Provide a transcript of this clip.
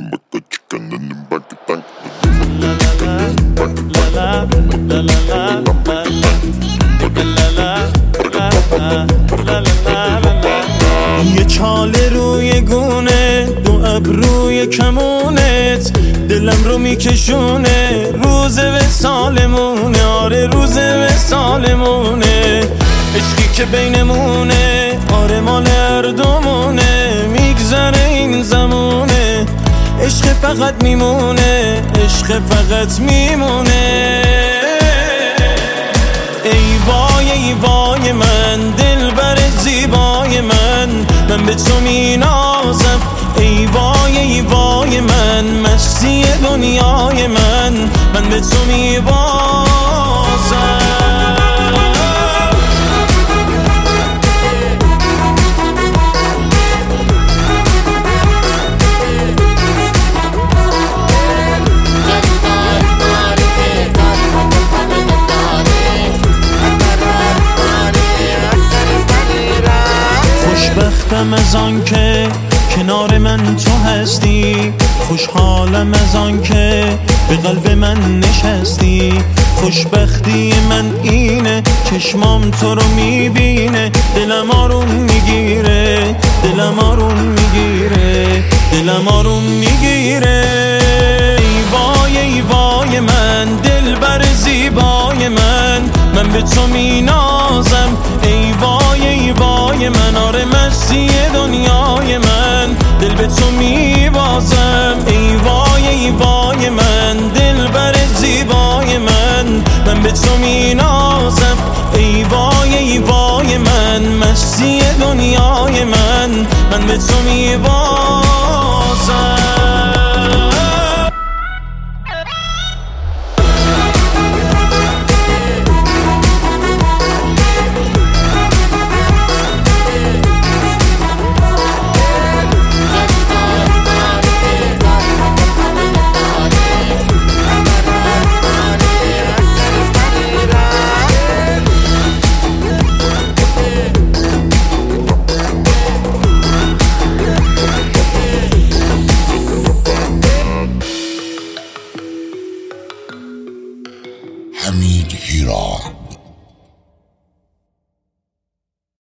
یه چاله روی گونه، دو ابروی کمونت، دلم رو میکشونه. روز وصالمونه، آره روز وصالمونه. عشقی که بینمونه، آره مال هر دومونه. میگذره این زمونه، عشق فقط میمونه، عشق فقط میمونه. ای وای ای وای من، دلبر زیبای من به تو مینازم. ای وای ای وای من، مستی دنیای من به تو میبازم. خوشبختم از آن که کنار من تو هستی، خوشحالم از آن که به قلب من نشستی. خوشبختی من اینه، چشمام تو رو میبینه، دلم آروم میگیره، دلم آروم میگیره، دلم آروم میگیره. ای وای ای وای من، دلبر زیبای من به تو مینازم. ای وای ای وای من، آره مستی دنیای من دل به تو میبازم. ای وای ای وای من، دلبر زیبای من به تو مینازم. ای وای ای وای من، مستی دنیای من به تو میبازم.